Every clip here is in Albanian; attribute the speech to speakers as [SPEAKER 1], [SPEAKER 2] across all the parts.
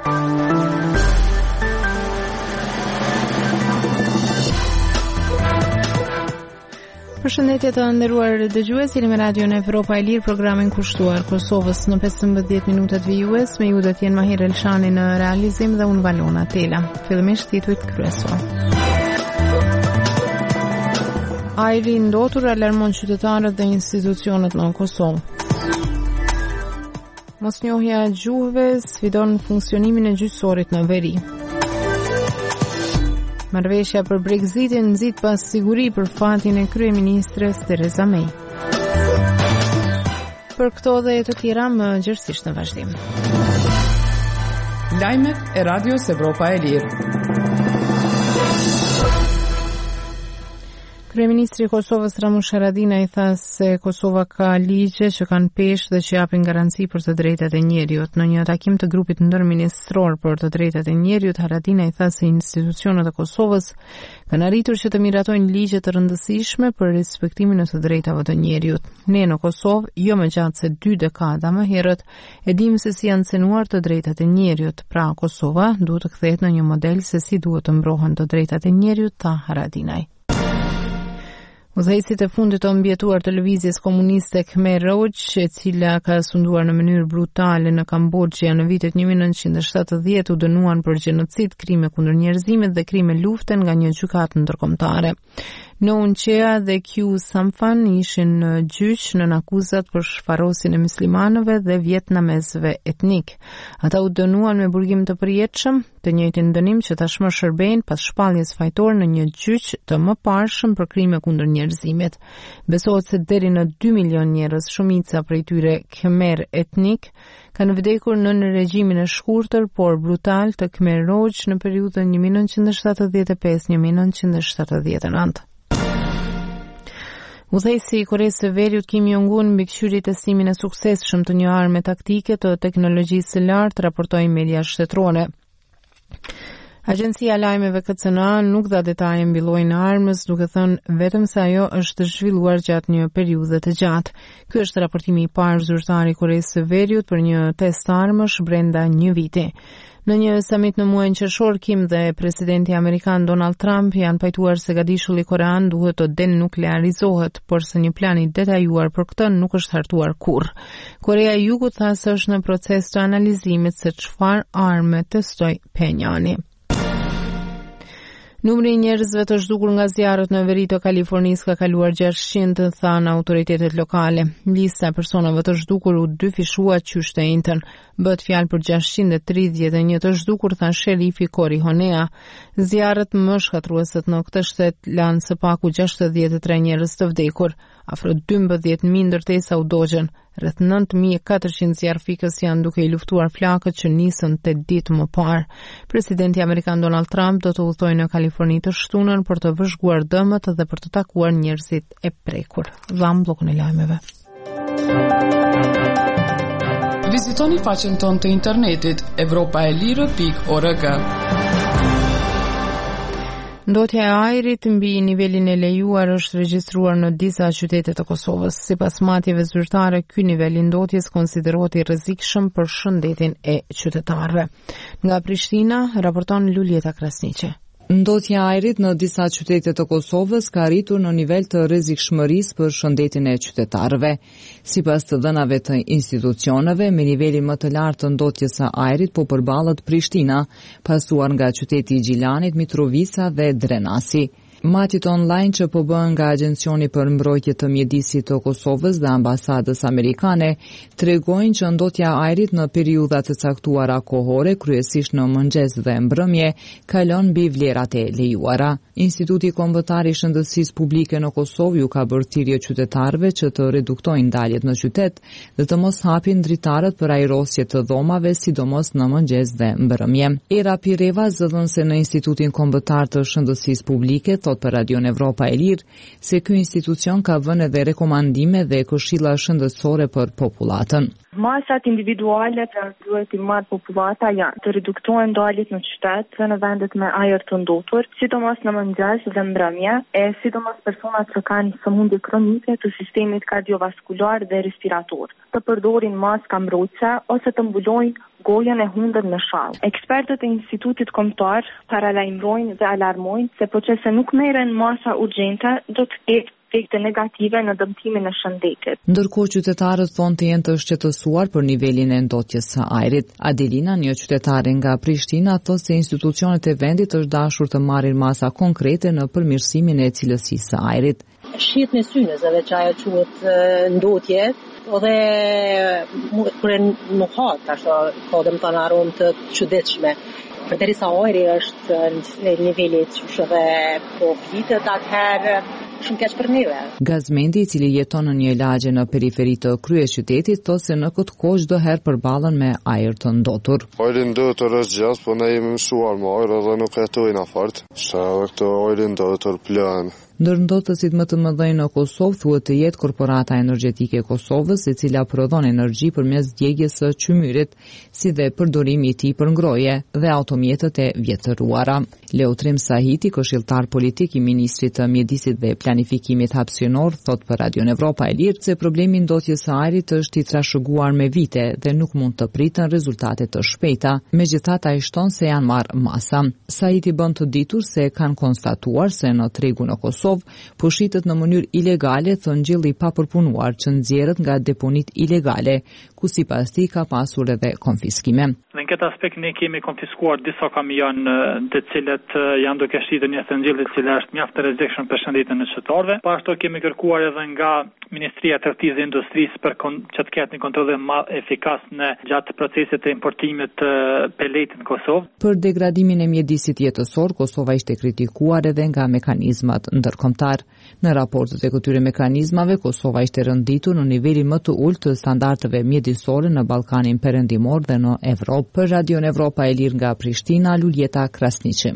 [SPEAKER 1] Përshëndetje të nderuar dëgjues, jeni me Radion Evropa e Lirë, programin kushtuar Kosovës në 15 minutat vijues. Me ju do të jenë Mahir Elshani në realizim dhe unë Valona Tela. Fillimisht titujt kryesor. Ajri ndotur alarmon qytetarët dhe institucionet në Kosovë. Mosnjohja e gjuhëve sfidon funksionimin e gjyqësorit në veri. Marrëveshja për Brexitin nxit pas siguri për fatin e kryeministres Theresa May. Për këto dhe të tjera më gjërësisht në vazhdim.
[SPEAKER 2] Lajmet e Radios Evropa e Lirë.
[SPEAKER 1] Kryeministri i Kosovës Ramush Haradinaj tha se Kosova ka ligje që kanë peshë dhe që japin garanci për të drejtat e njeriut. Në një takim të grupit ndërministror për të drejtat e njeriut, Haradinaj tha se institucionet e Kosovës kanë arritur që të miratojnë ligje të rëndësishme për respektimin e të drejtave të njeriut. Ne në Kosovë, jo më gjatë se 2 dekada më herët, e dim se si janë cenuar të drejtat e njeriut. Pra Kosova duhet të kthehet në një model se si duhet të mbrohen të drejtat e njeriut, tha Haradinaj. Udhëheqësit e fundit të mbjetuar të lëvizjes komuniste Khmer Rouge, e cila ka sunduar në mënyrë brutale në Kambodhë në vitet 1970, u dënuan për gjenocid, krime kundër njerëzimit dhe krime lufte nga një gjykatë ndërkombëtare. Noon Chea dhe Q Samphan ishin në gjyq në akuzat për shfarosjen e muslimanëve dhe vietnamezëve etnik. Ata u dënuan me burgim të përjetshëm, të njëjtin dënim që tashmë shërbejnë pas shpalljes fajtore në një gjyq të mëparshëm për krime kundër njerëzimit. Besohet se deri në 2 milion njerëz, shumica prej tyre Khmer etnik, kanë vdekur në regjimin e shkurtër por brutal të Khmer Rouge në periudhën 1975-1979. Udhëheqësi i Koreas së Veriut Kim Jong-un mbikëqyri testimin e suksesshëm të një arme taktike të teknologjisë së lartë, raportojnë media shtetërore. Agjencia e lajmeve KCNA nuk dha detaje mbi llojin e armës, duke thënë vetëm se ajo është zhvilluar gjatë një periudhe të gjatë. Ky është raportimi i parë zyrtar i Koreas së Veriut për një test armësh brenda një viti. Në një summit në muajin qershor, Kim dhe presidenti amerikan Donald Trump janë pajtuar se gadishulli korean duhet të denuklearizohet, por se një plan i detajuar për këtë nuk është hartuar kurrë. Korea e Jugut tha se është në proces të analizimit se çfarë arme testoi Pyongyang. Numri i njerëzve të zhdukur nga zjarret në veri të Kalifornisë ka kaluar 600, thanë autoritetet lokale. Lista e personave të zhdukur u dyfishua qysh të njëjtën. Bëhet fjalë për 631 të zhdukur, tha sherifi Cory Honea. Zjarret më shkatrueset në këtë shtet lanë së paku 63 njerëz të vdekur. Afro 12.000 ndërtesa u dogjen. Rreth 9.400 zjarrfikës janë duke i luftuar flakët që nisën 8 ditë më parë. Presidenti amerikan Donald Trump do të udhtojë në Kaliforni të shtunën për të vëzhguar dëmët dhe për të takuar njerëzit e prekur. Dham bllokun e lajmeve.
[SPEAKER 2] Vizitoni faqen tonë të internetit evropaelire.org.
[SPEAKER 1] Ndotja e ajrit mbi nivelin e lejuar është regjistruar në disa qytete të Kosovës. Sipas matjeve zyrtare, ky nivel i ndotjes konsiderohet i rrezikshëm për shëndetin e qytetarëve. Nga Prishtina raporton Lulieta Krasniqe.
[SPEAKER 3] Ndotja e ajrit në disa qytete të Kosovës ka arritur në nivel të rrezikshmërisë për shëndetin e qytetarëve. Sipas të dhënave të institucioneve, me nivelin më të lartë të ndotjes së ajrit po përballet Prishtina, pasuar nga qyteti i Gjilanit, Mitrovica dhe Drenasi. Matjet online që po bëhen nga Agjencioni për Mbrojtje të Mjedisit të Kosovës dhe Ambasadës Amerikane tregojnë që ndotja e ajrit në periudha të caktuara kohore, kryesisht në mëngjes dhe mbrëmje, kalon mbi vlerat e lejuara. Instituti Kombëtar i Shëndetësisë Publike në Kosovë ju ka bërë thirrje qytetarëve që të reduktojnë daljet në qytet dhe të mos hapin dritarët për ajrosje të dhomave, sidomos në mëngjes dhe mbrëmje. Era Pireva, zëdhënëse në Institutin Kombëtar të Shëndetësisë Publike, thot për Radion Evropa e Lirë se ky institucion ka vënë edhe rekomandime dhe këshilla shëndetësore për popullatën.
[SPEAKER 4] Masat individuale pra duhet i marrë popullata janë të reduktojnë daljet në qytet dhe në vendet me ajër të ndotur, sidomos në mëngjes dhe mbrëmje, sidomos personat që kanë sëmundje kronike të sistemit kardiovaskular dhe respirator, të përdorin maska mbrojtëse ose të mbulojnë gojën e humbet me shall. Ekspertët e Institutit Kombëtar paralajmërojnë dhe alarmojnë se përse nuk merren masa urgjente, do të ketë efekte negative në dëmtimin e shëndetit.
[SPEAKER 3] Ndërkohë qytetarët thonë të jenë të shqetësuar për nivelin e ndotjes së ajrit. Adelina, një qytetare nga Prishtina, thotë se institucionet e vendit është dashur të marrin masa konkrete në përmirësimin e cilësisë së ajrit.
[SPEAKER 5] Shihet në synëzave që ajo quhet ndotje, dhe kur nuk ha ashtu ka domethënë aromë të çuditshme. Përderisa ajri është në niveli të çushëve po vitet atëherë shumë keq për neve.
[SPEAKER 3] Gazmendi, i cili jeton në një lagje në periferi të kryeqytetit, thotë se në këtë kohë çdo herë përballen me ajër të ndotur.
[SPEAKER 6] Ajri ndotur është gjatë, po ne jemi mësuar me ajër dhe nuk jetojnë afart. Shaq këto ajri ndotur plan.
[SPEAKER 3] Ndër ndotësit më të mëdhenj në Kosovë thuhet të jetë Korporata Energjetike e Kosovës, e cila prodhon energji përmes djegjes së qymyrit, si dhe përdorimi i tij për ngroje dhe automjetët e vjetëruara. Leutrim Sahiti, këshilltar politik i ministrit të mjedisit dhe planifikimit hapësinor, thot për Radio Evropa e Lirë se problemi i ndotjes së ajrit është i trashëguar me vite dhe nuk mund të pritën rezultate të shpejta. Megjithatë, ai shton se janë marrë masa. Sahiti bën të ditur se kanë konstatuar se në tregun e Kosovës po shitet në mënyrë ilegale thonjilli i papërpunuar që nxjerrët nga deponit ilegale, ku sipas tij ka pasur edhe konfiskime.
[SPEAKER 7] Në këtë aspekt ne kemi konfiskuar disa kamion të cilët janë duke shitur një thonjilli i cili është mjaft të rrezikshëm për shëndetin e qytetarëve. Po ashtu kemi kërkuar edhe nga Ministria e Tradhtisë dhe Industrisë për që të ketë një kontrollim më efikas në gjatë procesit të importimit të peletit në Kosovë.
[SPEAKER 3] Për degradimin e mjedisit jetësor, Kosova ishte kritikuar edhe nga mekanizmat ndërkombëtar. Në raportet e këtyre mekanizmave, Kosova ishte rënditur në nivelin më të ulët të standardeve mjedisore në Ballkanin Perëndimor dhe në Evropë. Për Radio Evropa e Lirë nga Prishtina, Luljeta Krasniqi.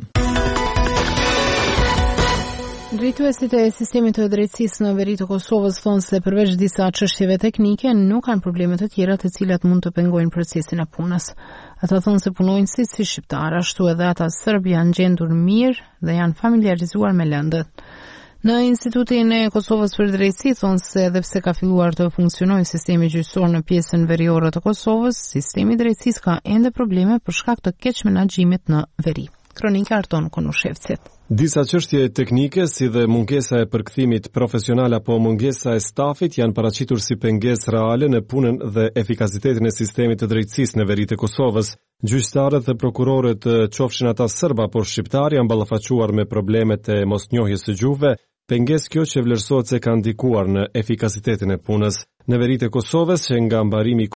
[SPEAKER 1] Drejtuesit e sistemit të drejtësisë në veri të Kosovës thonë se përveç disa çështjeve teknike nuk kanë probleme të tjera të cilat mund të pengojnë procesin e punës. Ata thonë se punojnësit si shqiptar, ashtu edhe ata serb janë gjendur mirë dhe janë familiarizuar me lëndët. Në Institutin e Kosovës për drejtësi thonë se edhe pse ka filluar të funksionojë sistemi gjyqësor në pjesën veriore të Kosovës, sistemi i drejtësisë ka ende probleme për shkak të keq menaxhimit në veri. Kronika Arton Konushevcit.
[SPEAKER 8] Disa çështje teknike si dhe mungesa e përkthimit profesional apo mungesa e stafit janë paraqitur si pengesë reale në punën dhe efikasitetin e sistemit të drejtësisë në veri të Kosovës. Gjyqtarët dhe prokurorët, qofshin ata serb apo shqiptar, janë ballafaquar me problemet e mosnjohjes së gjuhëve, pengesë kjo që vlerësohet se ka ndikuar në efikasitetin e punës. Në veri të Kosovës, që nga mbarimi